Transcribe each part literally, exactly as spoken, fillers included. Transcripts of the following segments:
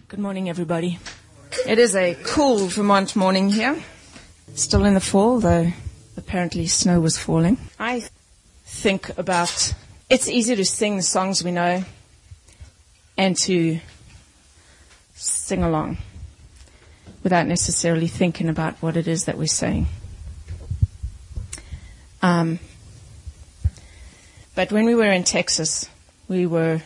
Good morning, everybody. It is a cool Vermont morning here. Still in the fall, though apparently snow was falling. I think about, it's easy to sing the songs we know and to sing along without necessarily thinking about what it is that we're saying. Um, but when we were in Texas, we were,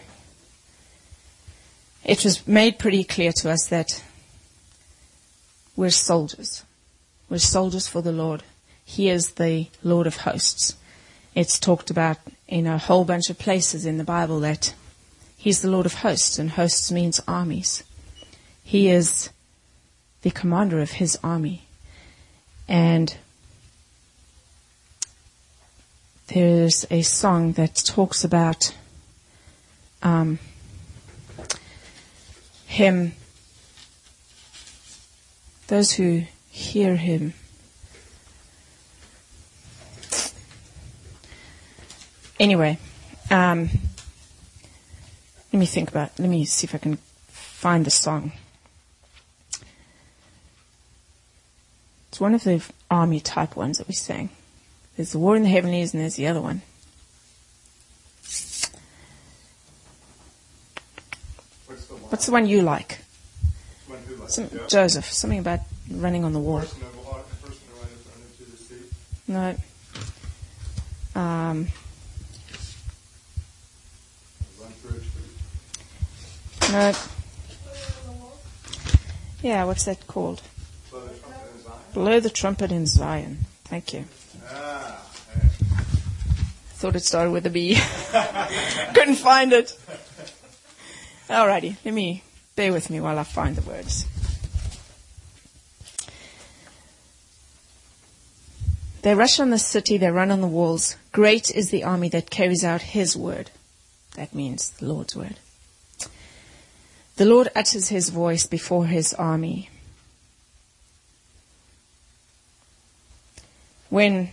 it was made pretty clear to us that we're soldiers. We're soldiers for the Lord. He is the Lord of hosts. It's talked about in a whole bunch of places in the Bible that He's the Lord of hosts, and hosts means armies. He is the commander of His army. And there's a song that talks about um, Him, those who hear Him. Anyway, um, let me think about, let me see if I can find the song. It's one of the army type ones that we sang. There's the War in the Heavenlies and there's the other one. What's the one, What's the one you like? one who likes Some, it? Joseph, something about running on the wall. Person of water, the person who runneth unto the sea. No. Um, Run through a tree. no. Yeah, what's that called? Blow the trumpet in Zion. Blow the trumpet in Zion. Thank you. Ah, hey. Thought it started with a B. Couldn't find it. Alrighty, let me, bear with me while I find the words. They rush on the city, they run on the walls. Great is the army that carries out His word. That means the Lord's word. The Lord utters His voice before His army. When,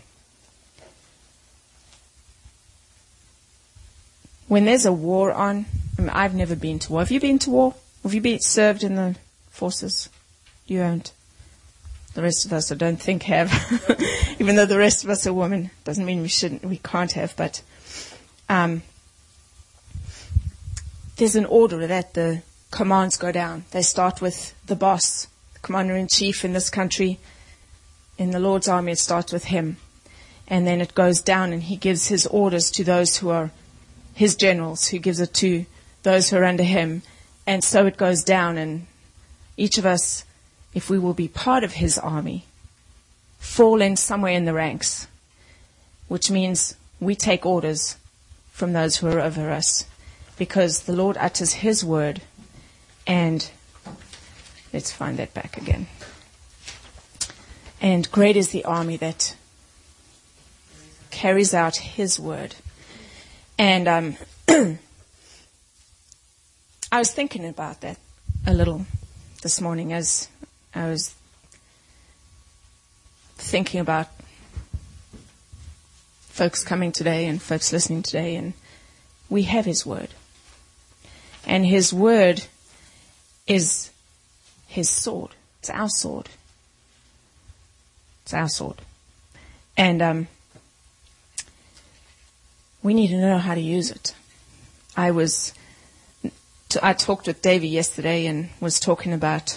when there's a war on, I mean, I've never been to war. Have you been to war? Have you been served in the forces? You haven't. The rest of us, I don't think, have. Even though the rest of us are women, doesn't mean we shouldn't, we can't have. But um, there's an order that the commands go down. They start with the boss, the commander-in-chief in this country. In the Lord's army, it starts with him. And then it goes down and he gives his orders to those who are his generals, who gives it to those who are under him. And so it goes down, and each of us, if we will be part of His army, fall in somewhere in the ranks, which means we take orders from those who are over us, because the Lord utters His word. And let's find that back again. And great is the army that carries out His word. And um, I was thinking about that a little this morning as I was thinking about folks coming today and folks listening today, and we have His word. And His word is His sword. It's our sword. It's our sword. And um, we need to know how to use it. I was, I talked with Davey yesterday and was talking about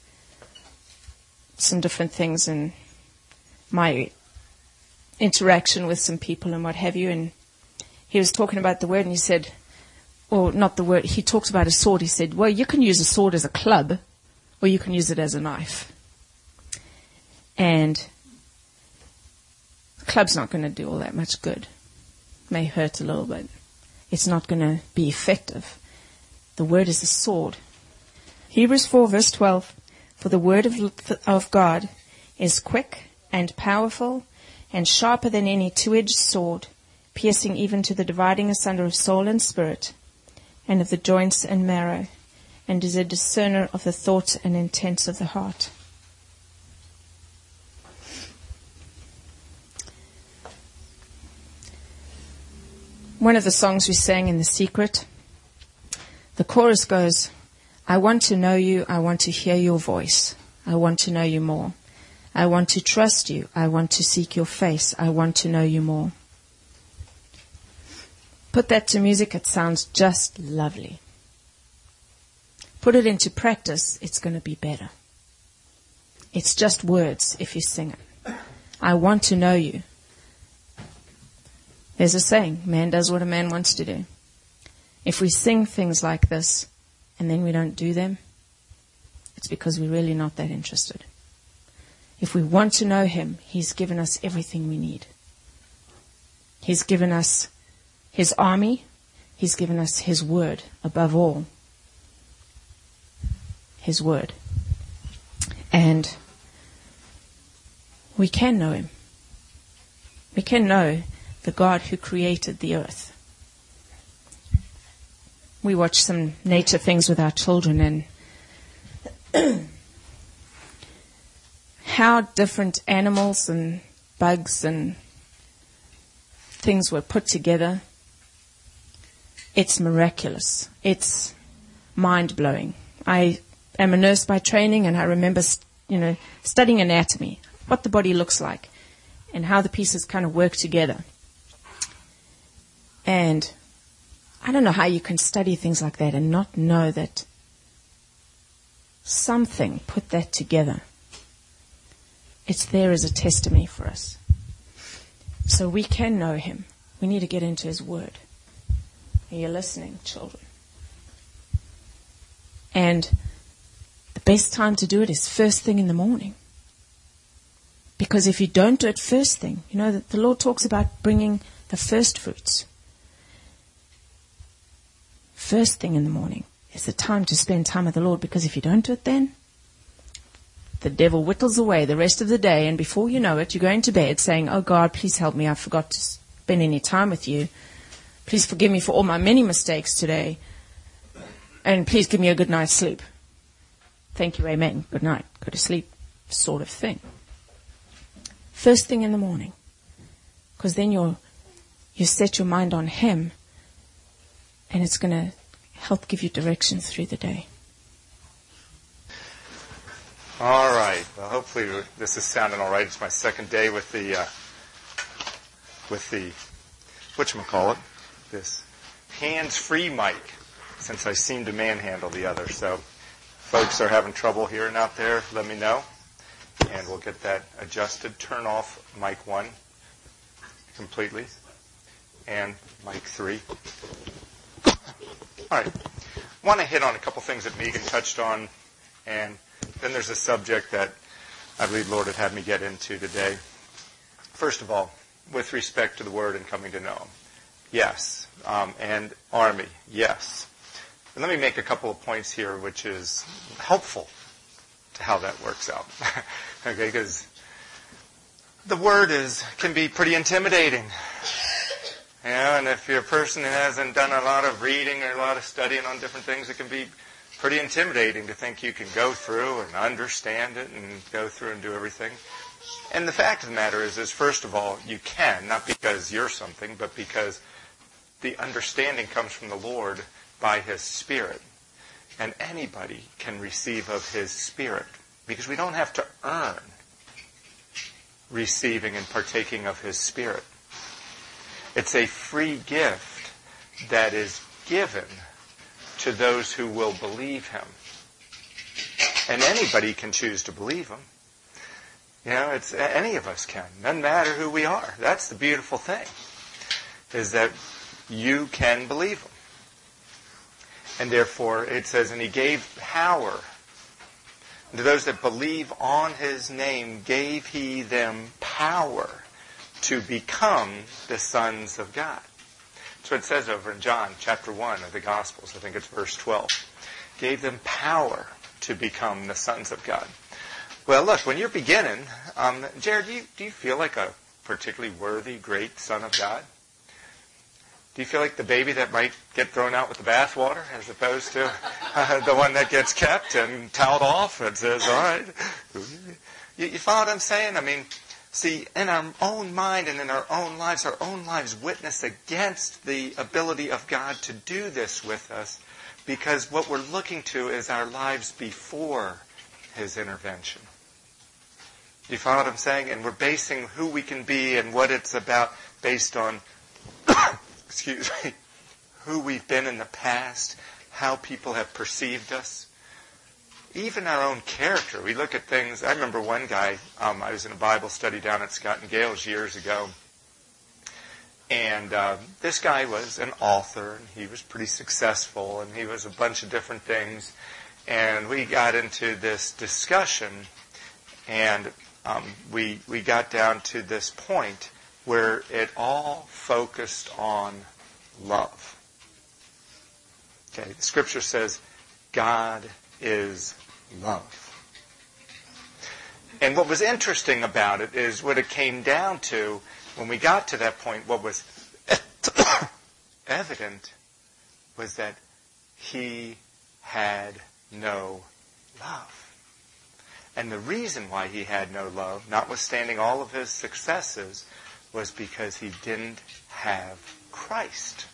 some different things and my interaction with some people and what have you. And he was talking about the word, and he said, or not the word, he talked about a sword. He said, well, you can use a sword as a club, or you can use it as a knife. And the club's not going to do all that much good. It may hurt a little bit. It's not going to be effective. The word is a sword. Hebrews four verse twelve, for the word of, of God is quick and powerful and sharper than any two-edged sword, piercing even to the dividing asunder of soul and spirit, and of the joints and marrow, and is a discerner of the thoughts and intents of the heart. One of the songs we sang in The Secret, the chorus goes, I want to know you. I want to hear your voice. I want to know you more. I want to trust you. I want to seek your face. I want to know you more. Put that to music. It sounds just lovely. Put it into practice. It's going to be better. It's just words if you sing it. I want to know you. There's a saying, man does what a man wants to do. If we sing things like this and then we don't do them, it's because we're really not that interested. If we want to know him, he's given us everything we need. He's given us his army. He's given us his word above all. His word. And we can know him. We can know the God who created the earth. We watch some nature things with our children, and how different animals and bugs and things were put together. It's miraculous. It's mind-blowing. I am a nurse by training, and I remember, you know, studying anatomy, what the body looks like, and how the pieces kind of work together. And I don't know how you can study things like that and not know that something put that together. It's there as a testimony for us. So we can know him. We need to get into his word. Are you listening, children? And the best time to do it is first thing in the morning. Because if you don't do it first thing, you know, the Lord talks about bringing the first fruits. First thing in the morning is the time to spend time with the Lord, because if you don't do it then, the devil whittles away the rest of the day, and before you know it, you're going to bed saying, oh God, please help me, I forgot to spend any time with you. Please forgive me for all my many mistakes today, and please give me a good night's sleep. Thank you, amen. Good night. Go to sleep, sort of thing. First thing in the morning, because then you're, you set your mind on him, and it's going to help give you direction through the day. All right. Well, hopefully this is sounding all right. It's my second day with the uh, with the whatchamacallit, this hands-free mic, since I seem to manhandle the other. So, folks are having trouble hearing out there, let me know, and we'll get that adjusted. Turn off mic one completely, and mic three. All right. I want to hit on a couple things that Megan touched on, and then there's a subject that I believe Lord had had me get into today. First of all, with respect to the Word and coming to know Him. Yes. Um, and army. Yes. And let me make a couple of points here which is helpful to how that works out. Okay, because the Word is can be pretty intimidating. You know, and if you're a person who hasn't done a lot of reading or a lot of studying on different things, it can be pretty intimidating to think you can go through and understand it and go through and do everything. And the fact of the matter is, is first of all, you can, not because you're something, but because the understanding comes from the Lord by His Spirit. And anybody can receive of His Spirit, because we don't have to earn receiving and partaking of His Spirit. It's a free gift that is given to those who will believe Him. And anybody can choose to believe Him. You know, it's any of us can. Doesn't matter who we are. That's the beautiful thing, is that you can believe Him. And therefore, it says, and He gave power. And to those that believe on His name, gave He them power to become the sons of God. That's what it says over in John chapter one of the Gospels. I think it's verse twelve. Gave them power to become the sons of God. Well, look, when you're beginning, um, Jared, do you, do you feel like a particularly worthy, great son of God? Do you feel like the baby that might get thrown out with the bathwater as opposed to uh, the one that gets kept and toweled off and says, all right. You, you follow what I'm saying? I mean, see, in our own mind and in our own lives, our own lives witness against the ability of God to do this with us. Because what we're looking to is our lives before his intervention. You follow what I'm saying? And we're basing who we can be and what it's about based on, excuse me, who we've been in the past, how people have perceived us, even our own character. We look at things. I remember one guy, um, I was in a Bible study down at Scott and Gale's years ago, and uh, this guy was an author, and he was pretty successful, and he was a bunch of different things, and we got into this discussion, and um, we we got down to this point where it all focused on love. Okay, the Scripture says God is love. And what was interesting about it is what it came down to, when we got to that point, what was evident was that he had no love. And the reason why he had no love, notwithstanding all of his successes, was because he didn't have Christ.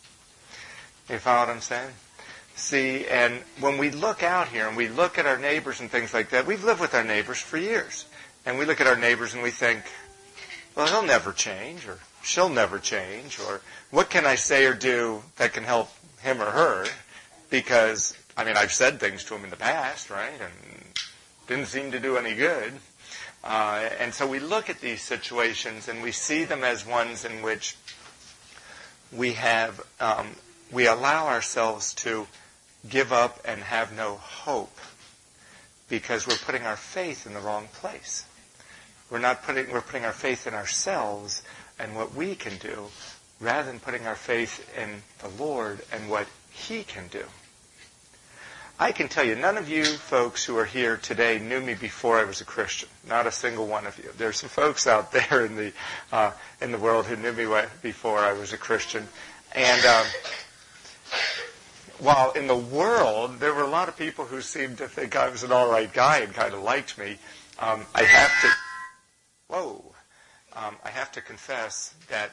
You follow what I'm saying? See, and when we look out here and we look at our neighbors and things like that, we've lived with our neighbors for years. And we look at our neighbors and we think, well, he'll never change, or she'll never change, or what can I say or do that can help him or her? Because, I mean, I've said things to him in the past, right? And didn't seem to do any good. Uh, and so we look at these situations and we see them as ones in which we have, um, we allow ourselves to give up and have no hope because we're putting our faith in the wrong place. We're not putting, we're putting our faith in ourselves and what we can do rather than putting our faith in the Lord and what he can do. I can tell you, none of you folks who are here today knew me before I was a Christian. Not a single one of you. There's some folks out there in the uh, in the world who knew me before I was a Christian. And um, while in the world, there were a lot of people who seemed to think I was an all right guy and kind of liked me, um, I have to, whoa, um, I have to confess that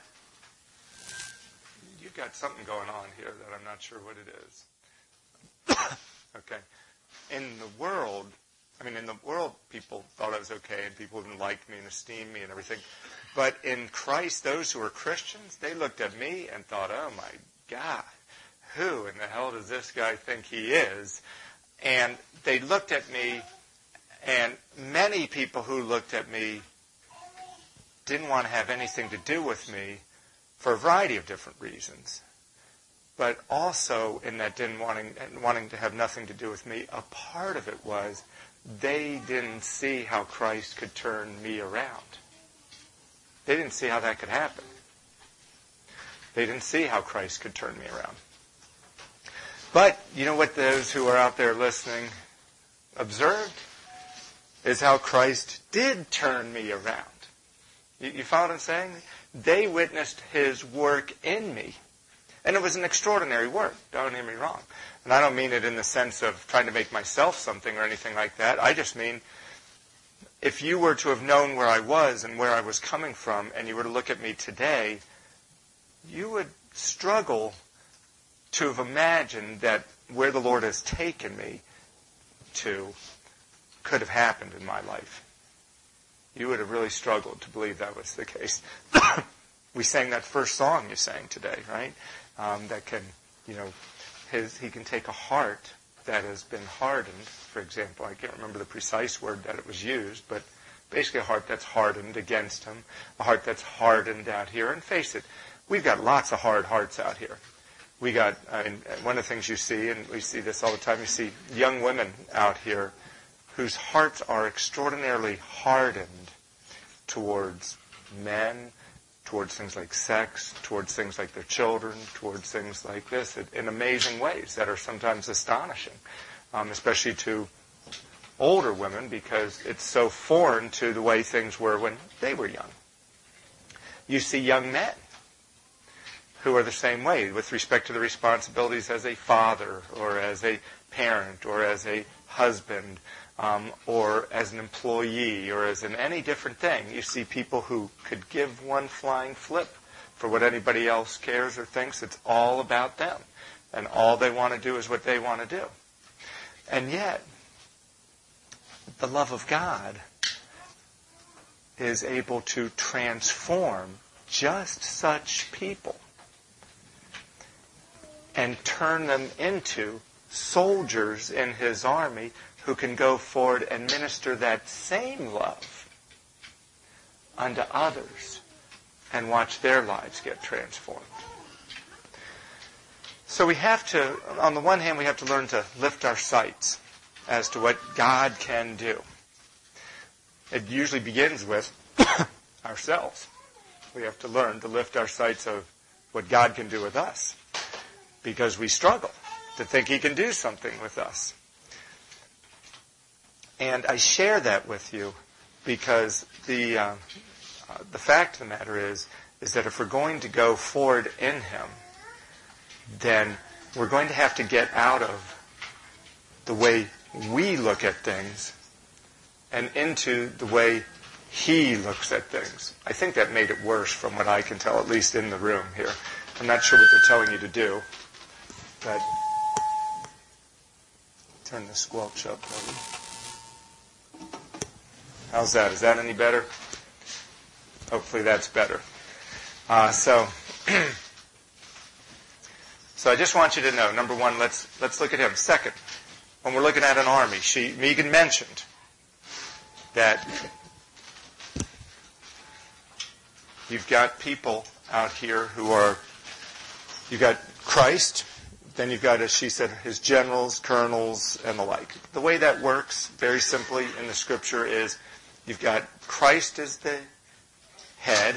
you've got something going on here that I'm not sure what it is. Okay. In the world, I mean, in the world, people thought I was okay, and people even liked me and esteemed me and everything. But in Christ, those who are Christians, they looked at me and thought, oh my God, who in the hell does this guy think he is? And they looked at me, and many people who looked at me didn't want to have anything to do with me for a variety of different reasons. But also in that didn't wanting, wanting to have nothing to do with me, a part of it was they didn't see how Christ could turn me around. They didn't see how that could happen. They didn't see how Christ could turn me around. But you know what those who are out there listening observed? Is how Christ did turn me around. You, you follow what I'm saying? They witnessed his work in me. And it was an extraordinary work, don't hear me wrong. And I don't mean it in the sense of trying to make myself something or anything like that. I just mean, if you were to have known where I was and where I was coming from, and you were to look at me today, you would struggle to have imagined that where the Lord has taken me to could have happened in my life. You would have really struggled to believe that was the case. We sang that first song you sang today, right? Um, that can, you know, his, he can take a heart that has been hardened, for example. I can't remember the precise word that it was used, but basically a heart that's hardened against him, a heart that's hardened out here. And face it, we've got lots of hard hearts out here. We got, uh, and one of the things you see, and we see this all the time, you see young women out here whose hearts are extraordinarily hardened towards men, towards things like sex, towards things like their children, towards things like this, in amazing ways that are sometimes astonishing, um, especially to older women, because it's so foreign to the way things were when they were young. You see young men who are the same way with respect to the responsibilities as a father or as a parent or as a husband um, or as an employee or as in any different thing. You see people who could give one flying flip for what anybody else cares or thinks. It's all about them. And all they want to do is what they want to do. And yet, the love of God is able to transform just such people and turn them into soldiers in His army who can go forward and minister that same love unto others and watch their lives get transformed. So we have to, on the one hand, we have to learn to lift our sights as to what God can do. It usually begins with ourselves. We have to learn to lift our sights of what God can do with us, because we struggle to think He can do something with us. And I share that with you because the uh, uh, the fact of the matter is, is that if we're going to go forward in Him, then we're going to have to get out of the way we look at things and into the way He looks at things. I think that made it worse from what I can tell, at least in the room here. I'm not sure what they're telling you to do, but turn the squelch up, maybe. How's that? Is that any better? Hopefully that's better. Uh, so, so I just want you to know, number one, let's let's look at him. Second, when we're looking at an army, she Megan mentioned that you've got people out here who are, you've got Christ, then you've got, as she said, His generals, colonels, and the like. The way that works, very simply in the Scripture, is you've got Christ as the head,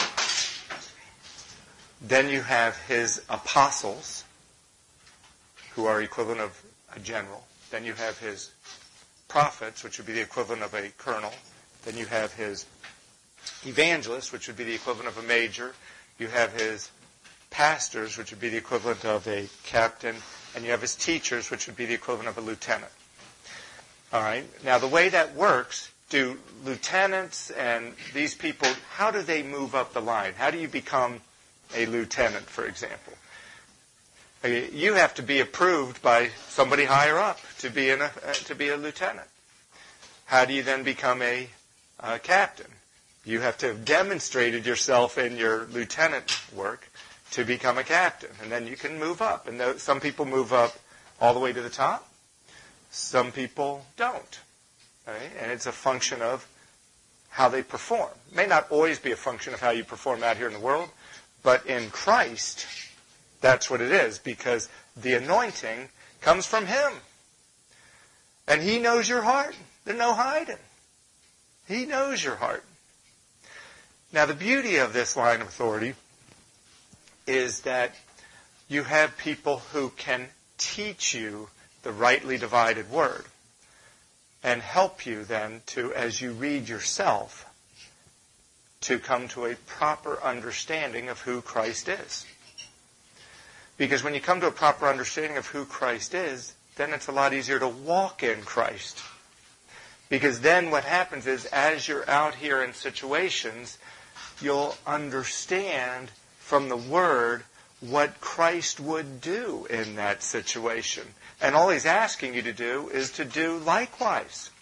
then you have His apostles, who are equivalent of a general. Then you have His prophets, which would be the equivalent of a colonel. Then you have His evangelists, which would be the equivalent of a major. You have His pastors, which would be the equivalent of a captain. And you have His teachers, which would be the equivalent of a lieutenant. All right. Now, the way that works, do lieutenants and these people, how do they move up the line? How do you become a lieutenant, for example? You have to be approved by somebody higher up to be in a, uh, to be a lieutenant. How do you then become a uh, captain? You have to have demonstrated yourself in your lieutenant work to become a captain, and then you can move up. And th- some people move up all the way to the top. Some people don't. Right? And it's a function of how they perform. It may not always be a function of how you perform out here in the world, but in Christ, that's what it is, because the anointing comes from Him. And He knows your heart. There's no hiding. He knows your heart. Now, the beauty of this line of authority is that you have people who can teach you the rightly divided word and help you then to, as you read yourself, to come to a proper understanding of who Christ is. Because when you come to a proper understanding of who Christ is, then it's a lot easier to walk in Christ. Because then what happens is, as you're out here in situations, you'll understand from the Word what Christ would do in that situation. And all He's asking you to do is to do likewise.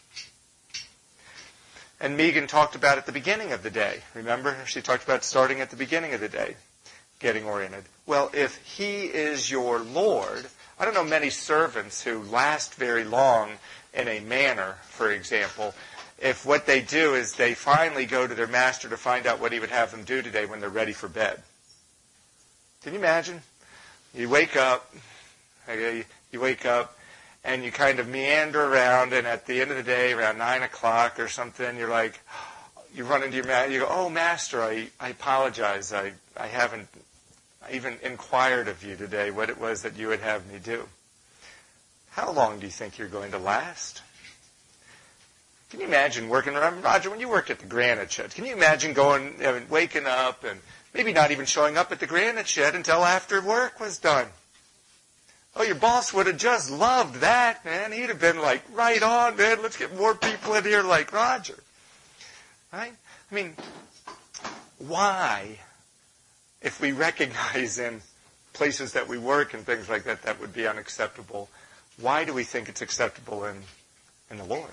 And Megan talked about at the beginning of the day. Remember? She talked about starting at the beginning of the day, getting oriented. Well, if He is your Lord, I don't know many servants who last very long in a manor, for example, if what they do is they finally go to their master to find out what he would have them do today when they're ready for bed. Can you imagine? You wake up, okay, you wake up, and you kind of meander around, and at the end of the day, around nine o'clock or something, you're like, you run into your master, you go, oh, Master, I, I apologize. I, I haven't even inquired of you today what it was that you would have me do. How long do you think you're going to last? Can you imagine working around, Roger, when you worked at the Granite Shed, can you imagine going, I mean, waking up and maybe not even showing up at the Granite Shed until after work was done? Oh, your boss would have just loved that, man. He'd have been like, right on, man. Let's get more people in here like Roger. Right? I mean, why, if we recognize in places that we work and things like that, that would be unacceptable. Why do we think it's acceptable in, in the Lord?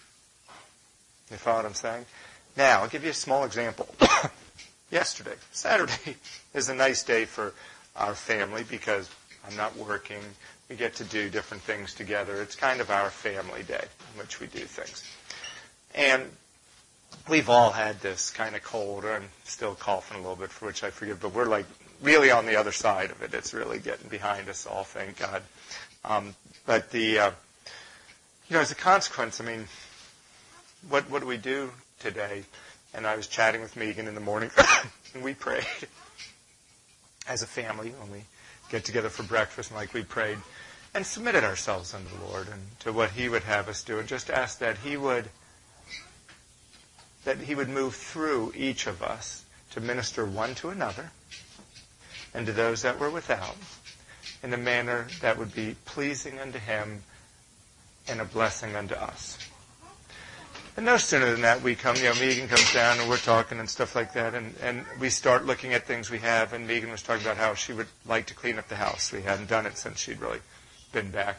You follow what I'm saying? Now, I'll give you a small example. Yesterday, Saturday, is a nice day for our family because I'm not working. We get to do different things together. It's kind of our family day in which we do things. And we've all had this kind of cold. I'm still coughing a little bit, for which I forgive, but we're like really on the other side of it. It's really getting behind us all, thank God. Um, but the, uh, you know, as a consequence, I mean, what what do we do today? And I was chatting with Megan in the morning, and we prayed as a family when we get together for breakfast, and like we prayed and submitted ourselves unto the Lord and to what He would have us do, and just asked that He would that He would move through each of us to minister one to another and to those that were without in a manner that would be pleasing unto Him and a blessing unto us. And no sooner than that, we come, you know, Megan comes down and we're talking and stuff like that, and, and we start looking at things we have, and Megan was talking about how she would like to clean up the house. We hadn't done it since she'd really been back.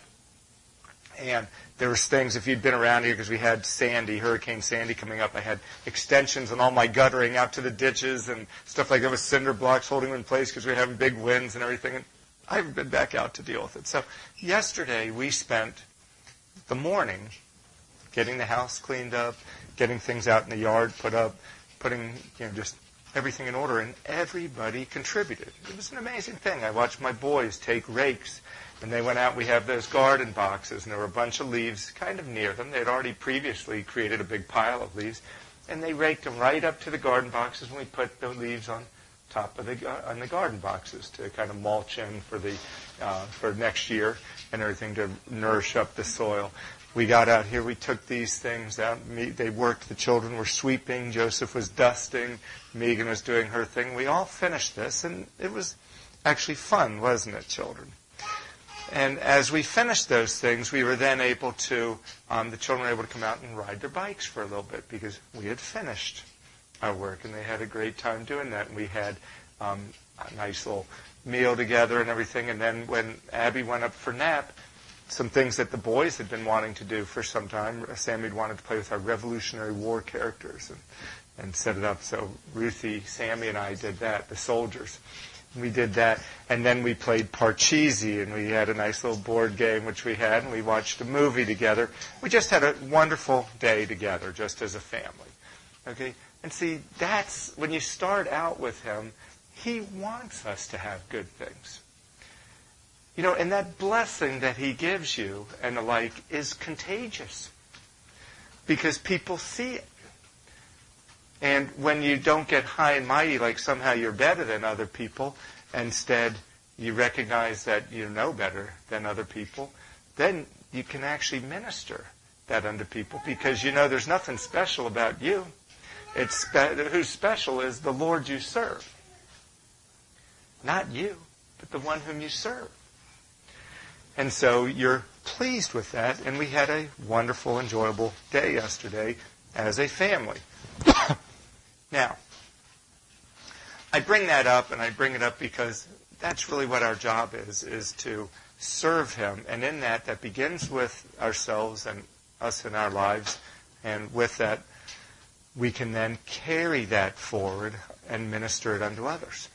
And there was things, if you'd been around here, because we had Sandy, Hurricane Sandy coming up, I had extensions on all my guttering out to the ditches and stuff like that with cinder blocks holding them in place because we were having big winds and everything, and I haven't been back out to deal with it. So yesterday we spent the morning getting the house cleaned up, getting things out in the yard put up, putting, you know, just everything in order, and everybody contributed. It was an amazing thing. I watched my boys take rakes, and they went out. We have those garden boxes, and there were a bunch of leaves kind of near them. They had already previously created a big pile of leaves, and they raked them right up to the garden boxes, and we put the leaves on top of the on the garden boxes to kind of mulch in for the uh, for next year and everything to nourish up the soil. We got out here, we took these things out. Me, they worked, the children were sweeping, Joseph was dusting, Megan was doing her thing. We all finished this, and it was actually fun, wasn't it, children? And as we finished those things, we were then able to, um, the children were able to come out and ride their bikes for a little bit because we had finished our work, and they had a great time doing that. And we had um, a nice little meal together and everything. And then when Abby went up for nap, some things that the boys had been wanting to do for some time. Sammy had wanted to play with our Revolutionary War characters and, and set it up. So Ruthie, Sammy, and I did that, the soldiers. We did that. And then we played Parcheesi, and we had a nice little board game, which we had, and we watched a movie together. We just had a wonderful day together, just as a family. Okay? And see, that's, when you start out with Him, He wants us to have good things. You know, and that blessing that He gives you and the like is contagious because people see it. And when you don't get high and mighty like somehow you're better than other people, instead you recognize that you know better than other people, then you can actually minister that unto people because you know there's nothing special about you. It's spe- who's special is the Lord you serve. Not you, but the one whom you serve. And so you're pleased with that, and we had a wonderful, enjoyable day yesterday as a family. Now, I bring that up, and I bring it up because that's really what our job is, is to serve Him. And in that, that begins with ourselves and us in our lives, and with that, we can then carry that forward and minister it unto others.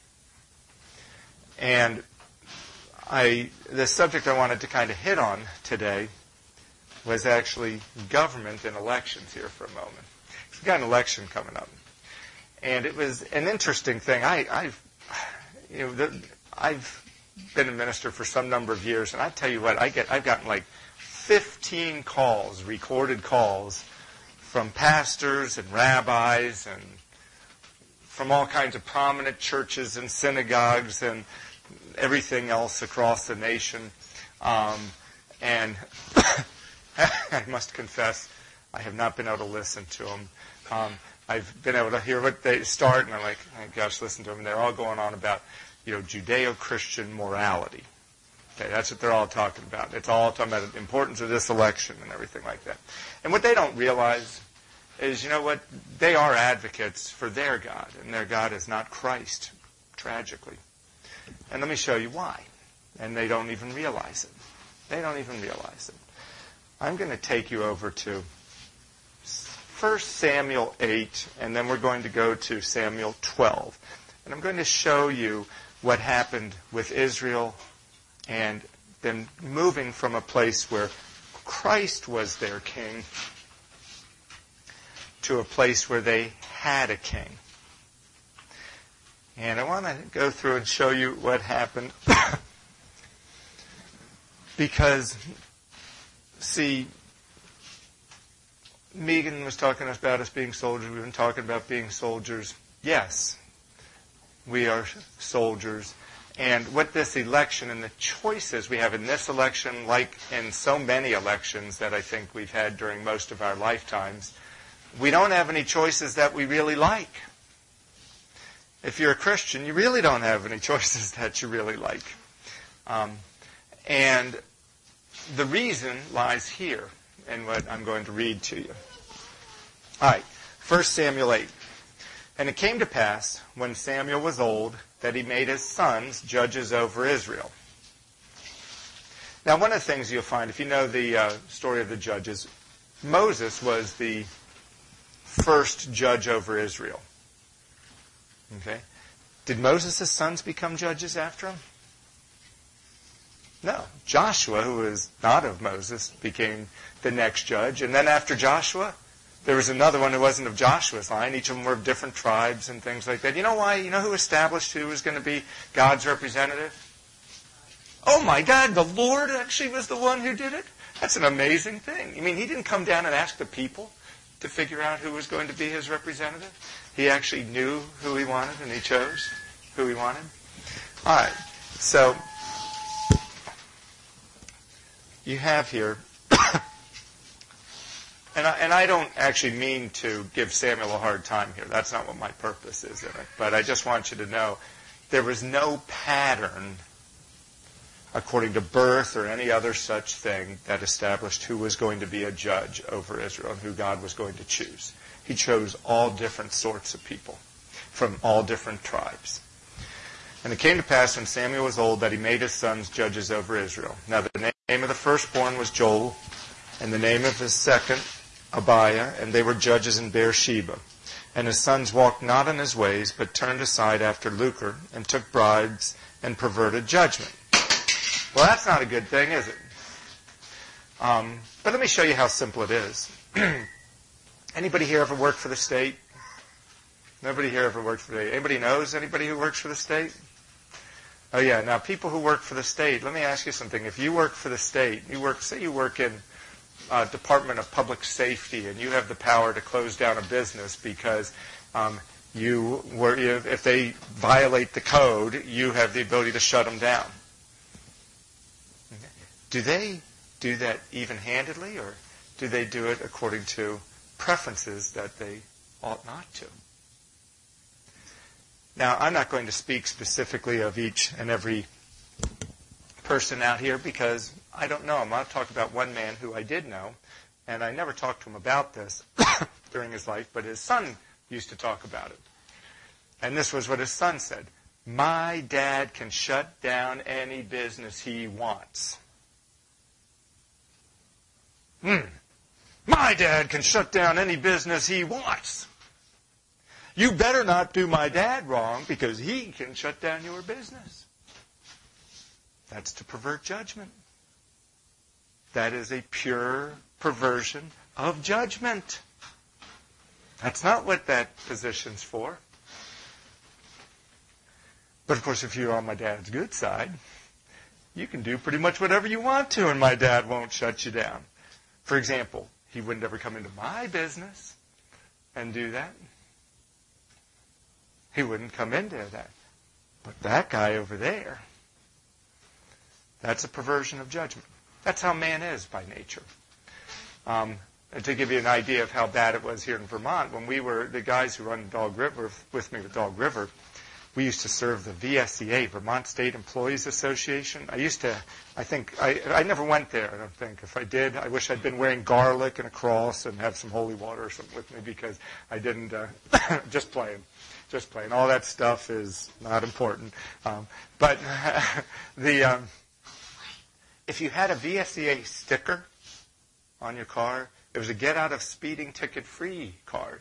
And I, the subject I wanted to kind of hit on today was actually government and elections here for a moment. We've got an election coming up. And it was an interesting thing. I, I've, you know, the, I've been a minister for some number of years, and I tell you what, I get, I've gotten like fifteen calls, recorded calls, from pastors and rabbis and from all kinds of prominent churches and synagogues and everything else across the nation. Um, and I must confess, I have not been able to listen to them. Um, I've been able to hear what they start, and I'm like, oh, gosh, listen to them. And they're all going on about, you know, Judeo-Christian morality. Okay, that's what they're all talking about. It's all talking about the importance of this election and everything like that. And what they don't realize is, you know what, they are advocates for their God, and their God is not Christ, tragically. And let me show you why. And they don't even realize it. They don't even realize it. I'm going to take you over to First Samuel eight, and then we're going to go to Samuel twelve. And I'm going to show you what happened with Israel and them moving from a place where Christ was their king to a place where they had a king. And I want to go through and show you what happened. Because, see, Megan was talking about us being soldiers. We've been talking about being soldiers. Yes, we are soldiers. And what this election and the choices we have in this election, like in so many elections that I think we've had during most of our lifetimes, we don't have any choices that we really like. If you're a Christian, you really don't have any choices that you really like. Um, and the reason lies here in what I'm going to read to you. All right, First Samuel eight. And it came to pass, when Samuel was old, that he made his sons judges over Israel. Now, one of the things you'll find, if you know the uh, story of the judges, Moses was the first judge over Israel. Okay? Did Moses' sons become judges after him? No. Joshua, who was not of Moses, became the next judge. And then after Joshua, there was another one who wasn't of Joshua's line. Each of them were of different tribes and things like that. You know why? You know who established who was going to be God's representative? Oh my God, the Lord actually was the one who did it? That's an amazing thing. I mean, he didn't come down and ask the people to figure out who was going to be his representative. He actually knew who he wanted, and he chose who he wanted. All right, so you have here, and, I, and I don't actually mean to give Samuel a hard time here. That's not what my purpose is in it. But I just want you to know there was no pattern according to birth or any other such thing that established who was going to be a judge over Israel and who God was going to choose. He chose all different sorts of people from all different tribes. And it came to pass when Samuel was old that he made his sons judges over Israel. Now the name of the firstborn was Joel, and the name of his second, Abiah, and they were judges in Beersheba. And his sons walked not in his ways, but turned aside after lucre, and took bribes, and perverted judgment. Well, that's not a good thing, is it? Um, but let me show you how simple it is. Anybody here ever worked for the state? Nobody here ever worked for the state. Anybody knows anybody who works for the state? Oh yeah, now people who work for the state, let me ask you something. If you work for the state, you work, say you work in uh, Department of Public Safety, and you have the power to close down a business because um, you were, if they violate the code, you have the ability to shut them down. Do they do that even-handedly, or do they do it according to preferences that they ought not to? Now, I'm not going to speak specifically of each and every person out here because I don't know him. I'll talk about one man who I did know, and I never talked to him about this during his life, but his son used to talk about it. And this was what his son said. My dad can shut down any business he wants. Hmm. My dad can shut down any business he wants. You better not do my dad wrong because he can shut down your business. That's to pervert judgment. That is a pure perversion of judgment. That's not what that position's for. But of course, if you're on my dad's good side, you can do pretty much whatever you want to and my dad won't shut you down. For example, he wouldn't ever come into my business and do that. He wouldn't come into that. But that guy over there, that's a perversion of judgment. That's how man is by nature. Um, and to give you an idea of how bad it was here in Vermont, when we were, the guys who run Dog River with me with Dog River, we used to serve the V S E A, Vermont State Employees Association. I used to, I think, I, I never went there, I don't think. If I did, I wish I'd been wearing garlic and a cross and have some holy water or something with me, because I didn't, uh, just playing. Just playing. All that stuff is not important. Um, but the um, if you had a V S E A sticker on your car, it was a get out of speeding ticket free card.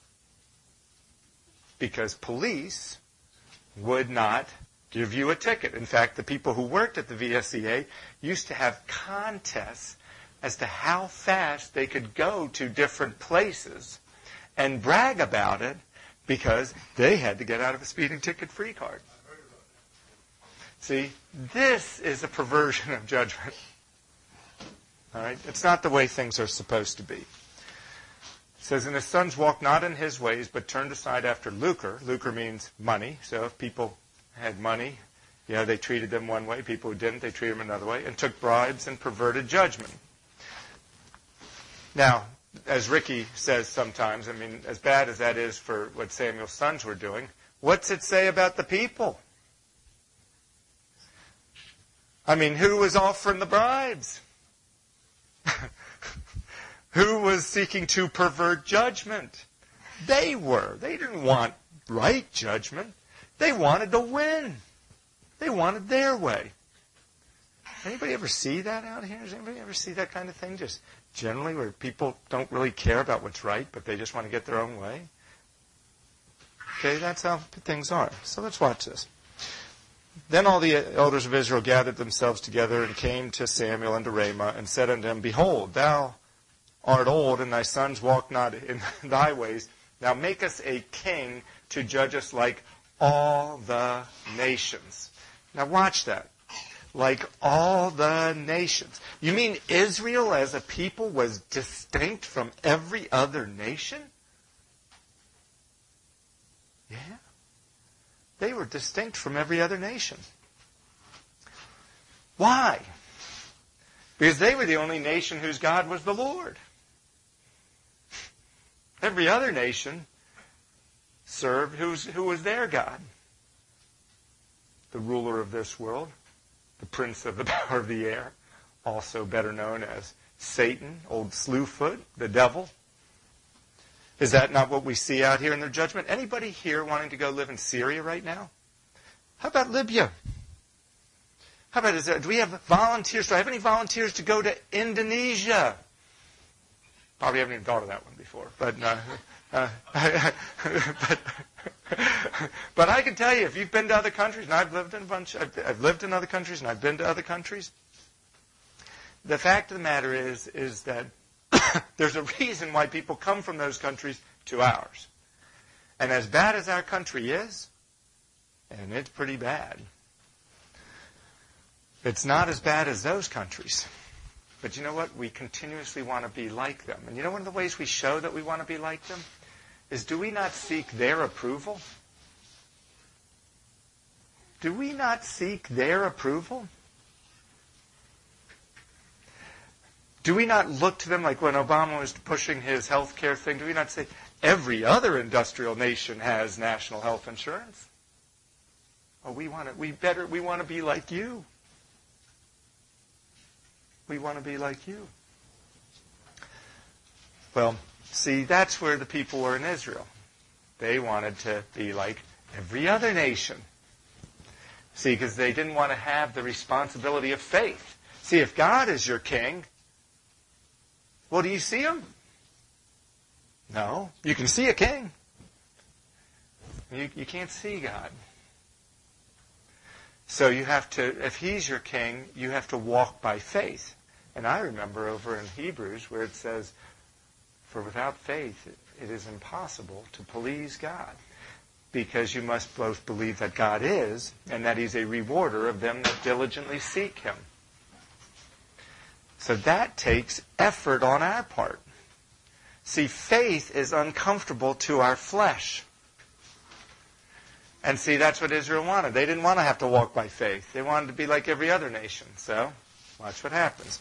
Because police would not give you a ticket. In fact, the people who worked at the V S E A used to have contests as to how fast they could go to different places and brag about it, because they had to get out of a speeding ticket-free card. See, this is a perversion of judgment. All right? It's not the way things are supposed to be. It says, and his sons walked not in his ways, but turned aside after lucre. Lucre means money. So if people had money, you know, they treated them one way. People who didn't, they treated them another way. And took bribes and perverted judgment. Now, as Ricky says sometimes, I mean, as bad as that is for what Samuel's sons were doing, what's it say about the people? I mean, who was offering the bribes? Who was seeking to pervert judgment? They were. They didn't want right judgment. They wanted to win. They wanted their way. Anybody ever see that out here? Does anybody ever see that kind of thing? Just generally where people don't really care about what's right, but they just want to get their own way? Okay, that's how things are. So let's watch this. Then all the elders of Israel gathered themselves together and came to Samuel unto Ramah and said unto him, Behold, thou art old, and thy sons walk not in thy ways. Now make us a king to judge us like all the nations. Now watch that. Like all the nations. You mean Israel as a people was distinct from every other nation? Yeah. They were distinct from every other nation. Why? Because they were the only nation whose God was the Lord. Every other nation served who's, who was their God. The ruler of this world. The prince of the power of the air, also better known as Satan, old Slewfoot, the devil. Is that not what we see out here in their judgment? Anybody here wanting to go live in Syria right now? How about Libya? How about, is there, do we have volunteers? Do I have any volunteers to go to Indonesia? Probably haven't even thought of that one before. But, uh, uh, but, but I can tell you, if you've been to other countries, and I've lived in a bunch, I've, I've lived in other countries, and I've been to other countries, the fact of the matter is, is that there's a reason why people come from those countries to ours. And as bad as our country is, and it's pretty bad, it's not as bad as those countries. But you know what? We continuously want to be like them. And you know one of the ways we show that we want to be like them? Is do we not seek their approval? Do we not seek their approval? Do we not look to them like when Obama was pushing his health care thing? Do we not say, every other industrial nation has national health insurance? Oh, we want to, we better, we want to be like you. We want to be like you. Well, see, that's where the people were in Israel. They wanted to be like every other nation. See, because they didn't want to have the responsibility of faith. See, if God is your king, well, do you see him? No. You can see a king. You, you can't see God. So you have to, if he's your king, you have to walk by faith. And I remember over in Hebrews where it says, for without faith it is impossible to please God. Because you must both believe that God is, and that he's a rewarder of them that diligently seek him. So that takes effort on our part. See, faith is uncomfortable to our flesh. And see, that's what Israel wanted. They didn't want to have to walk by faith. They wanted to be like every other nation. So, watch what happens.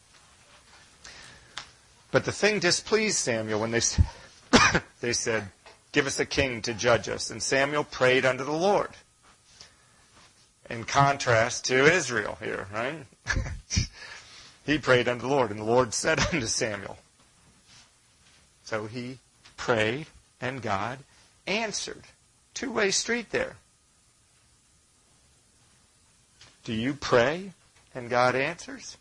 But the thing displeased Samuel when they, they said, give us a king to judge us. And Samuel prayed unto the Lord. In contrast to Israel here, right? He prayed unto the Lord, and the Lord said unto Samuel. So he prayed, and God answered. Two-way street there. Do you pray, and God answers?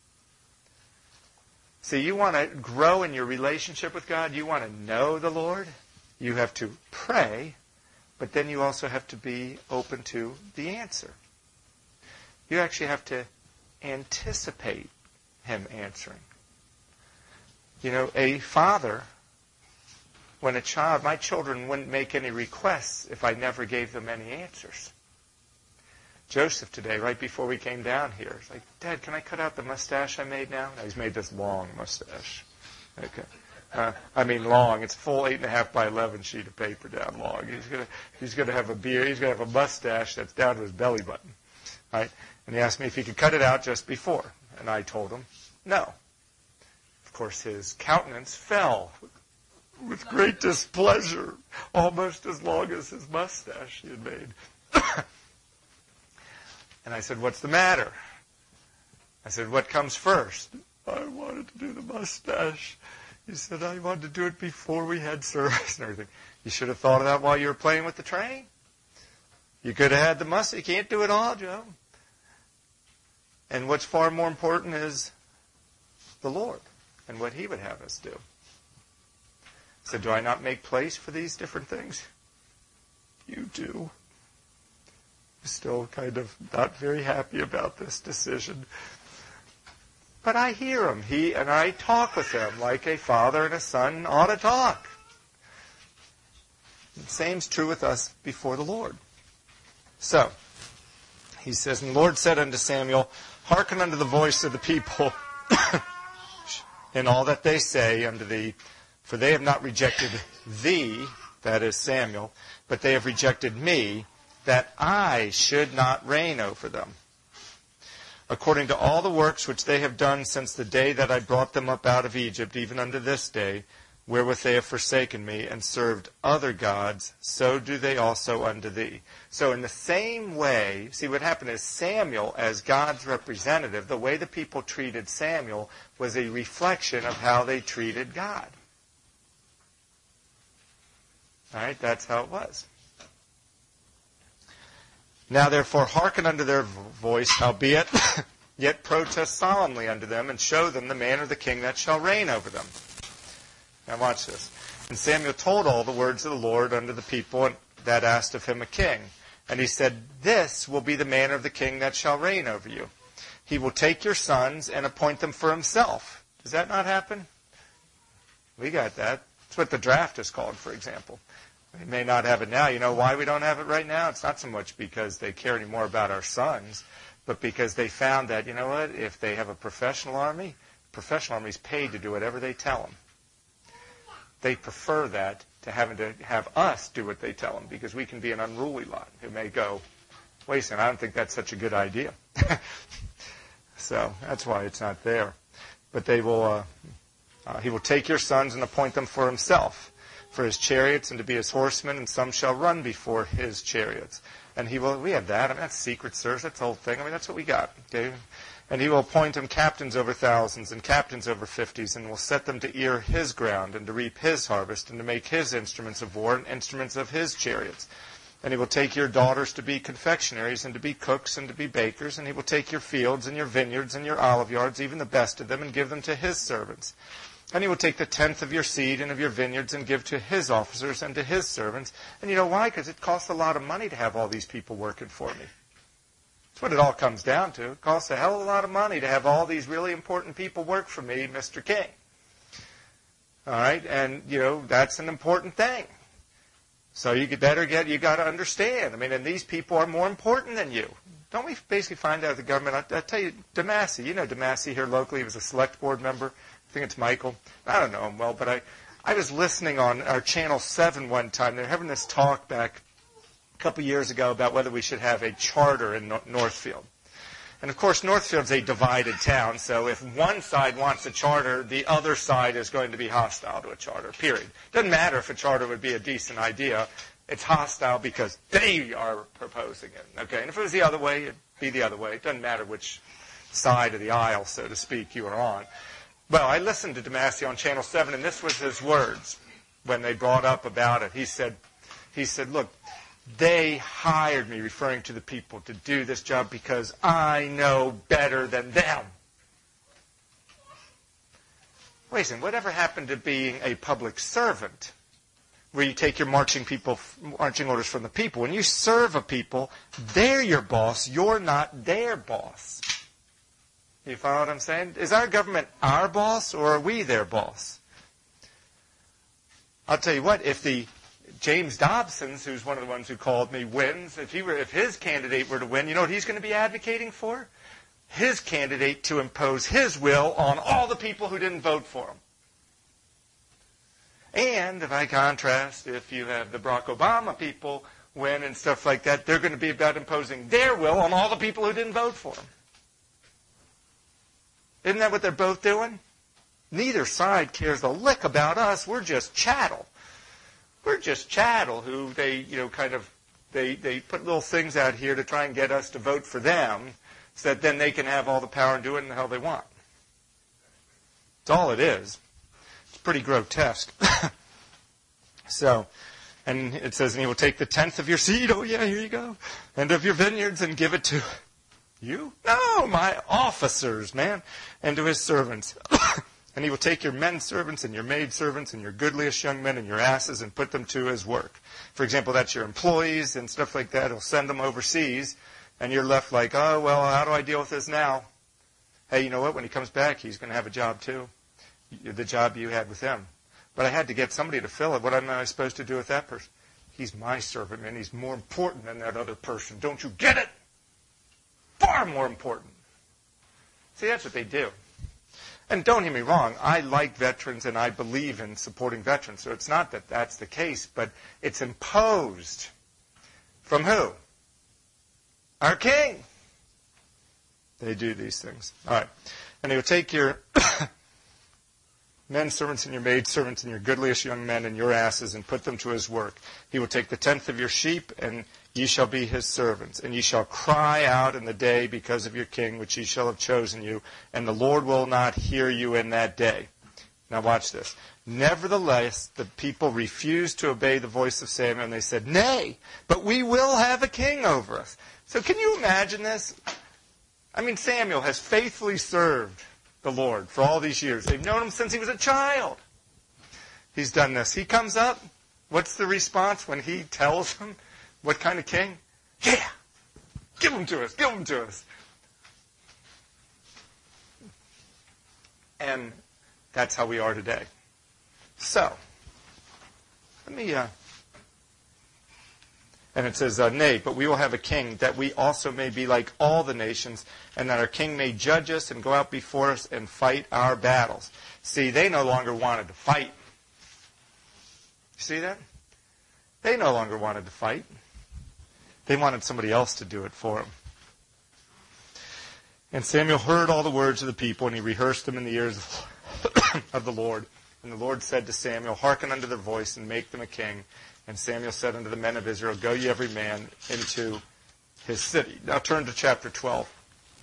See, you want to grow in your relationship with God. You want to know the Lord. You have to pray, but then you also have to be open to the answer. You actually have to anticipate Him answering. You know, a father, when a child, my children wouldn't make any requests if I never gave them any answers. Joseph today, right before we came down here, he's like, Dad, can I cut out the mustache I made now? Now he's made this long mustache. Okay. Uh, I mean long. It's a full eight and a half by eleven sheet of paper down long. He's gonna he's gonna have a beard. He's gonna have a mustache that's down to his belly button, right? And he asked me if he could cut it out just before, and I told him no. Of course, his countenance fell with great displeasure, almost as long as his mustache he had made. And I said, "What's the matter?" I said, "What comes first?" I wanted to do the mustache. He said, I wanted to do it before we had service and everything. You should have thought of that while you were playing with the train. You could have had the mustache. You can't do it all, Joe. And what's far more important is the Lord and what He would have us do. So do I not make place for these different things? You do. I'm still kind of not very happy about this decision. But I hear Him. He and I talk with Him like a father and a son ought to talk. The same's true with us before the Lord. So, he says, and the Lord said unto Samuel, hearken unto the voice of the people in all that they say unto thee, for they have not rejected thee, that is Samuel, but they have rejected me, that I should not reign over them. According to all the works which they have done since the day that I brought them up out of Egypt, even unto this day, wherewith they have forsaken me, and served other gods, so do they also unto thee. So in the same way, see what happened is Samuel, as God's representative, the way the people treated Samuel was a reflection of how they treated God. All right, that's how it was. Now therefore hearken unto their voice, howbeit, yet protest solemnly unto them, and show them the manner of the king that shall reign over them. Now watch this. And Samuel told all the words of the Lord unto the people that asked of him a king. And he said, this will be the manner of the king that shall reign over you. He will take your sons and appoint them for himself. Does that not happen? We got that. That's what the draft is called, for example. We may not have it now. You know why we don't have it right now? It's not so much because they care any more about our sons, but because they found that, you know what, if they have a professional army, professional army is paid to do whatever they tell them. They prefer that to having to have us do what they tell them, because we can be an unruly lot who may go, wait a second, I don't think that's such a good idea. So that's why it's not there. But they will, uh, uh, he will take your sons and appoint them for himself, for his chariots and to be his horsemen, and some shall run before his chariots. And he will, we have that. I mean, that's secret service. That's the whole thing. I mean, that's what we got. Okay? And he will appoint him captains over thousands and captains over fifties, and will set them to ear his ground and to reap his harvest and to make his instruments of war and instruments of his chariots. And he will take your daughters to be confectionaries and to be cooks and to be bakers, and he will take your fields and your vineyards and your olive yards, even the best of them, and give them to his servants. And he will take the tenth of your seed and of your vineyards and give to his officers and to his servants. And you know why? Because it costs a lot of money to have all these people working for me. That's what it all comes down to. It costs a hell of a lot of money to have all these really important people work for me, Mister King. All right? And, you know, that's an important thing. So you better get, you got to understand. I mean, and these people are more important than you. Don't we basically find out the government? I, I tell you, DeMassey, you know DeMassey here locally. He was a select board member. I think it's Michael. I don't know him well, but I, I was listening on our Channel seven one time. They were having this talk back a couple years ago about whether we should have a charter in Northfield. And of course, Northfield's a divided town, so if one side wants a charter, the other side is going to be hostile to a charter, period. Doesn't matter if a charter would be a decent idea. It's hostile because they are proposing it. Okay, and if it was the other way, it'd be the other way. It doesn't matter which side of the aisle, so to speak, you are on. Well, I listened to Damasio on Channel seven, and this was his words when they brought up about it. He said, he said, look, they hired me, referring to the people, to do this job because I know better than them. Wait a second, whatever happened to being a public servant, where you take your marching people, marching orders from the people? When you serve a people, they're your boss. You're not their boss. You follow what I'm saying? Is our government our boss, or are we their boss? I'll tell you what, if the James Dobson's, who's one of the ones who called me, wins, if he were, if his candidate were to win, you know what he's going to be advocating for? His candidate to impose his will on all the people who didn't vote for him. And if I contrast, if you have the Barack Obama people win and stuff like that, they're going to be about imposing their will on all the people who didn't vote for him. Isn't that what they're both doing? Neither side cares a lick about us. We're just chattel. We're just chattel who they, you know, kind of, they, they put little things out here to try and get us to vote for them so that then they can have all the power and do it in the hell they want. That's all it is. It's pretty grotesque. So, and it says, and he will take the tenth of your seed, oh yeah, here you go, and of your vineyards and give it to you? No, my officers, man, and to his servants. And he will take your men servants and your maid servants and your goodliest young men and your asses and put them to his work. For example, that's your employees and stuff like that. He'll send them overseas, and you're left like, oh, well, how do I deal with this now? Hey, you know what? When he comes back, he's going to have a job too. The job you had with him. But I had to get somebody to fill it. What am I supposed to do with that person? He's my servant, man. He's more important than that other person. Don't you get it? Far more important. See, that's what they do. And don't hear me wrong, I like veterans and I believe in supporting veterans. So it's not that that's the case, but it's imposed. From who? Our king. They do these things. All right. And he will take your men servants and your maid servants and your goodliest young men and your asses and put them to his work. He will take the tenth of your sheep, and ye shall be his servants. And ye shall cry out in the day because of your king, which ye shall have chosen you, and the Lord will not hear you in that day. Now watch this. Nevertheless, the people refused to obey the voice of Samuel, and they said, nay, but we will have a king over us. So can you imagine this? I mean, Samuel has faithfully served the Lord for all these years. They've known him since he was a child. He's done this. He comes up. What's the response when he tells them what kind of king? Yeah! Give him to us! Give him to us! And that's how we are today. So, let me... Uh, and it says, uh, nay, but we will have a king, that we also may be like all the nations, and that our king may judge us and go out before us and fight our battles. See, they no longer wanted to fight. See that? They no longer wanted to fight. They wanted somebody else to do it for them. And Samuel heard all the words of the people, and he rehearsed them in the ears of the Lord. And the Lord said to Samuel, hearken unto their voice, and make them a king. And Samuel said unto the men of Israel, go ye every man into his city. Now turn to chapter twelve.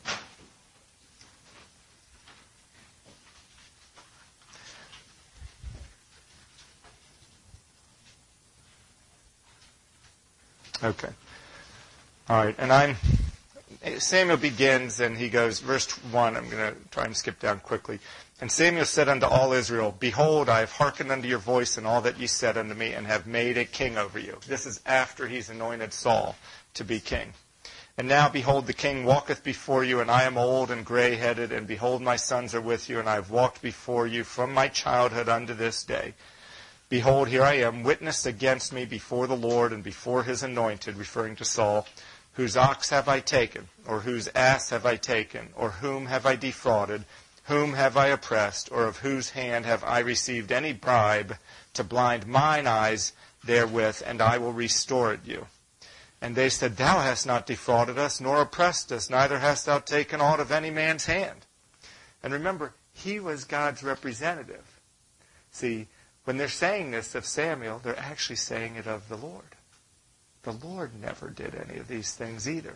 Okay. All right. And I'm, Samuel begins and he goes, verse one, I'm going to try and skip down quickly. And Samuel said unto all Israel, behold, I have hearkened unto your voice in all that ye said unto me, and have made a king over you. This is after he's anointed Saul to be king. And now, behold, the king walketh before you, and I am old and gray-headed, and behold, my sons are with you, and I have walked before you from my childhood unto this day. Behold, here I am, witness against me before the Lord and before his anointed, referring to Saul, whose ox have I taken, or whose ass have I taken, or whom have I defrauded, whom have I oppressed, or of whose hand have I received any bribe to blind mine eyes therewith, and I will restore it you. And they said, Thou hast not defrauded us, nor oppressed us, neither hast thou taken aught of any man's hand. And remember, he was God's representative. See, when they're saying this of Samuel, they're actually saying it of the Lord. The Lord never did any of these things either.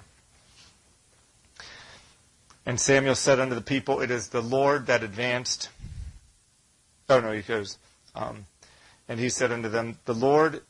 And Samuel said unto the people, It is the Lord that advanced. Oh, no, he goes, um, and he said unto them, The Lord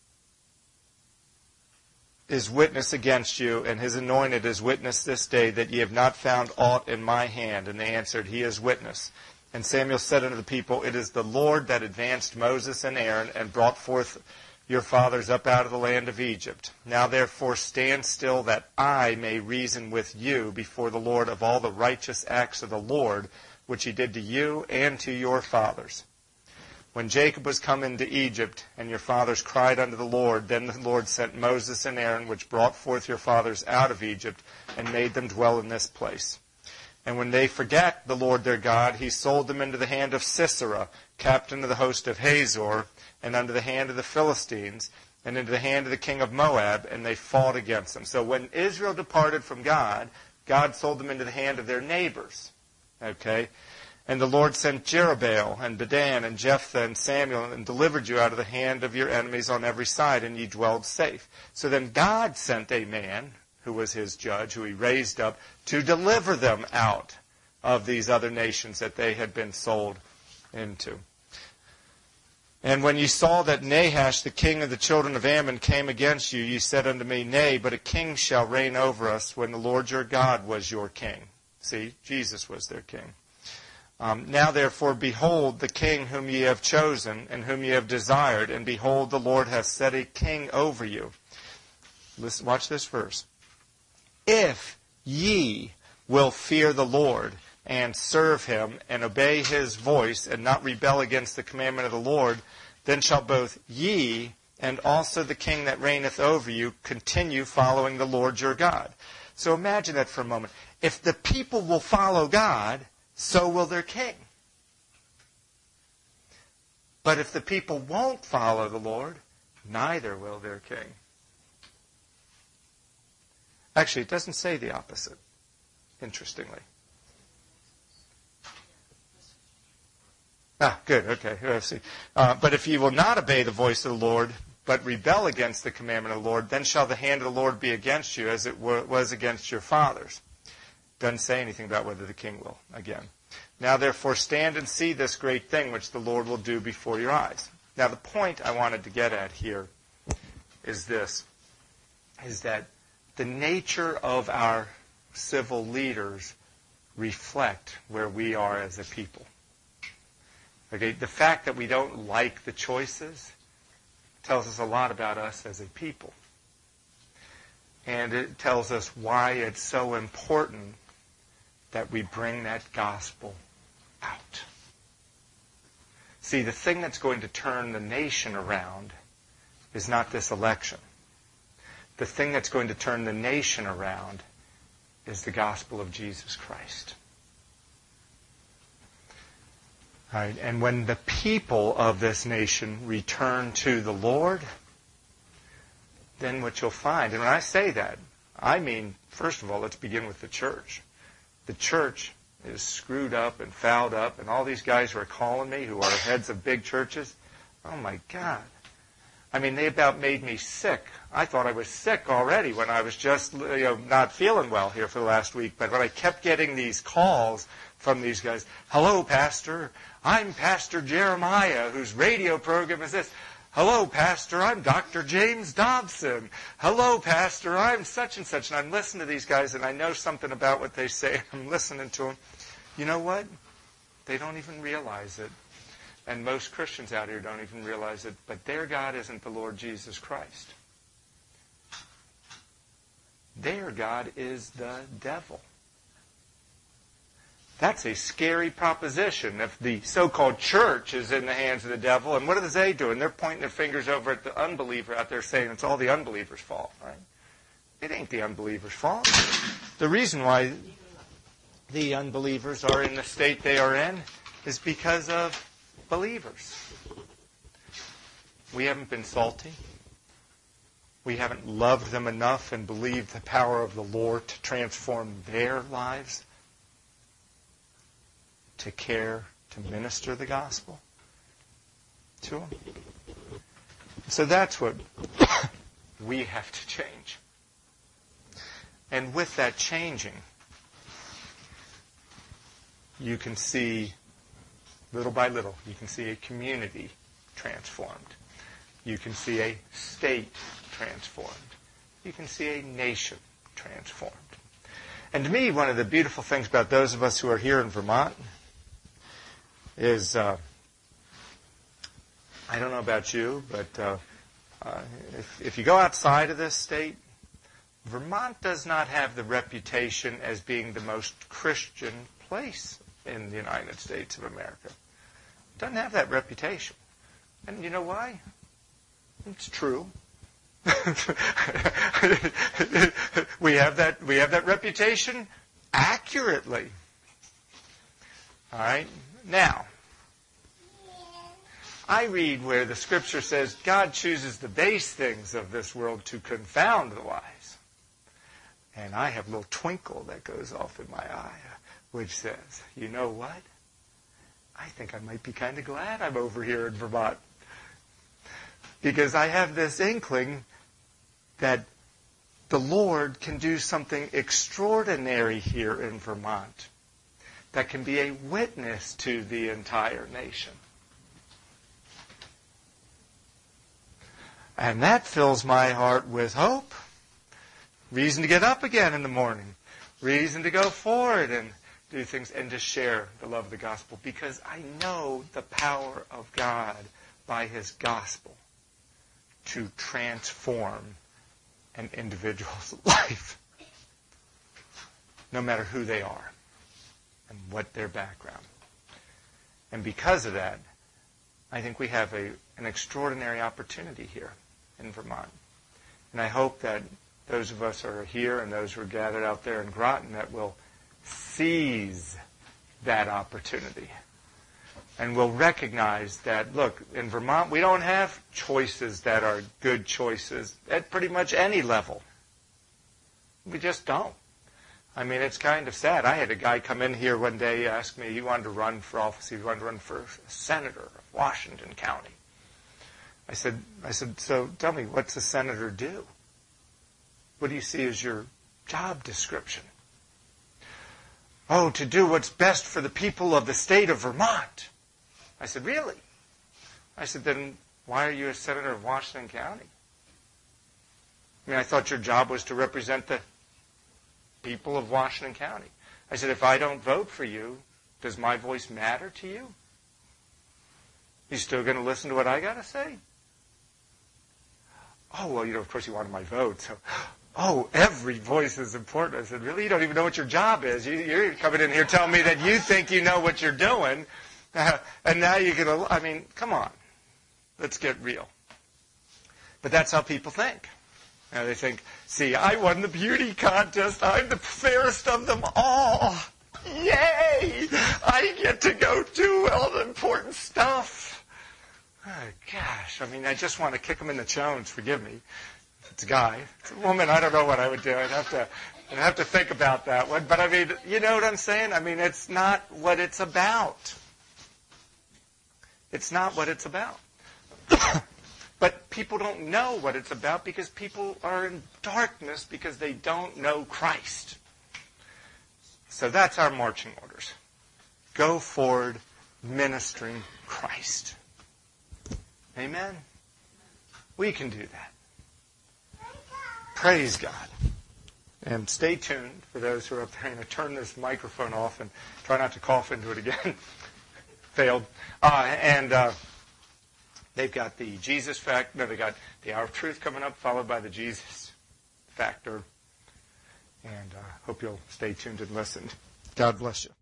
is witness against you, and his anointed is witness this day, that ye have not found aught in my hand. And they answered, He is witness. And Samuel said unto the people, It is the Lord that advanced Moses and Aaron, and brought forth your fathers up out of the land of Egypt. Now therefore stand still, that I may reason with you before the Lord of all the righteous acts of the Lord, which he did to you and to your fathers. When Jacob was come into Egypt, and your fathers cried unto the Lord, then the Lord sent Moses and Aaron, which brought forth your fathers out of Egypt, and made them dwell in this place. And when they forgat the Lord their God, he sold them into the hand of Sisera, captain of the host of Hazor, and unto the hand of the Philistines, and into the hand of the king of Moab, and they fought against them. So when Israel departed from God, God sold them into the hand of their neighbors. Okay? And the Lord sent Jerubbaal, and Bedan, and Jephthah, and Samuel, and delivered you out of the hand of your enemies on every side, and ye dwelled safe. So then God sent a man, who was his judge, who he raised up, to deliver them out of these other nations that they had been sold into. And when ye saw that Nahash, the king of the children of Ammon, came against you, ye said unto me, Nay, but a king shall reign over us, when the Lord your God was your king. See, Jesus was their king. Um, now therefore, behold the king whom ye have chosen, and whom ye have desired, and behold, the Lord hath set a king over you. Listen, watch this verse. If ye will fear the Lord, and serve him, and obey his voice, and not rebel against the commandment of the Lord, then shall both ye and also the king that reigneth over you continue following the Lord your God. So imagine that for a moment. If the people will follow God, so will their king. But if the people won't follow the Lord, neither will their king. Actually, it doesn't say the opposite, interestingly. Ah, good, okay. Let's see. Uh, but if ye will not obey the voice of the Lord, but rebel against the commandment of the Lord, then shall the hand of the Lord be against you, as it was against your fathers. Doesn't say anything about whether the king will, again. Now therefore stand and see this great thing which the Lord will do before your eyes. Now the point I wanted to get at here is this, is that the nature of our civil leaders reflect where we are as a people. Okay, the fact that we don't like the choices tells us a lot about us as a people. And it tells us why it's so important that we bring that gospel out. See, the thing that's going to turn the nation around is not this election. The thing that's going to turn the nation around is the gospel of Jesus Christ. All right, and when the people of this nation return to the Lord, then what you'll find, and when I say that, I mean, first of all, let's begin with the church. The church is screwed up and fouled up, and all these guys who are calling me, who are heads of big churches, oh my God. I mean, they about made me sick. I thought I was sick already when I was just, you know, not feeling well here for the last week. But when I kept getting these calls from these guys, hello, Pastor, I'm Pastor Jeremiah, whose radio program is this. Hello, Pastor, I'm Doctor James Dobson. Hello, Pastor, I'm such and such. And I'm listening to these guys, and I know something about what they say. I'm listening to them. You know what? They don't even realize it. And most Christians out here don't even realize it. But their God isn't the Lord Jesus Christ. Their God is the devil. That's a scary proposition. If the so-called church is in the hands of the devil, and what are they doing? They're pointing their fingers over at the unbeliever out there saying it's all the unbeliever's fault, right? It ain't the unbeliever's fault. The reason why the unbelievers are in the state they are in is because of believers. We haven't been salty. we haven't loved them enough and believed the power of the Lord to transform their lives, to care, to minister the gospel to them. So that's what we have to change. And with that changing, you can see, little by little, you can see a community transformed. You can see a state transformed. You can see a nation transformed. And to me, one of the beautiful things about those of us who are here in Vermont is, uh, I don't know about you, but uh, uh, if, if you go outside of this state, Vermont does not have the reputation as being the most Christian place in the United States of America. It doesn't have that reputation. And you know why? It's true. we have that we have that reputation accurately. All right? Now, I read where the scripture says God chooses the base things of this world to confound the wise. And I have a little twinkle that goes off in my eye, which says, you know what? I think I might be kind of glad I'm over here in Vermont. Because I have this inkling that the Lord can do something extraordinary here in Vermont that can be a witness to the entire nation. And that fills my heart with hope. Reason to get up again in the morning. Reason to go forward and do things and to share the love of the gospel. Because I know the power of God by His gospel to transform an individual's life. No matter who they are and what their background. And because of that, I think we have a, an extraordinary opportunity here in Vermont. And I hope that those of us who are here and those who are gathered out there in Groton that will seize that opportunity. And will recognize that, look, in Vermont we don't have choices that are good choices at pretty much any level. We just don't. I mean, it's kind of sad. I had a guy come in here one day, ask me, he wanted to run for office, he wanted to run for senator of Washington County. I said, I said, so tell me, what's a senator do? What do you see as your job description? Oh, to do what's best for the people of the state of Vermont. I said, really? I said, then why are you a senator of Washington County? I mean, I thought your job was to represent the people of Washington County. I said, if I don't vote for you, does my voice matter to you? You still going to listen to what I got to say? Oh, well, you know, of course you wanted my vote. So, oh, every voice is important. I said, really? You don't even know what your job is. You, you're coming in here telling me that you think you know what you're doing. Uh, and now you're going to, I mean, come on. Let's get real. But that's how people think. You know, they think, see, I won the beauty contest. I'm the fairest of them all. Yay! I get to go do all the important stuff. Oh, gosh. I mean, I just want to kick him in the chones. Forgive me. If it's a guy. If it's a woman, I don't know what I would do. I'd have to, I'd have to think about that one. But, I mean, you know what I'm saying? I mean, it's not what it's about. It's not what it's about. But people don't know what it's about because people are in darkness because they don't know Christ. So that's our marching orders. Go forward ministering Christ. Amen? We can do that. Praise God. And stay tuned for those who are up there. I'm going to turn this microphone off and try not to cough into it again. Failed. Uh, and uh, they've got the Jesus Factor. No, they got the Hour of Truth coming up, followed by the Jesus Factor. And I uh, hope you'll stay tuned and listen. God bless you.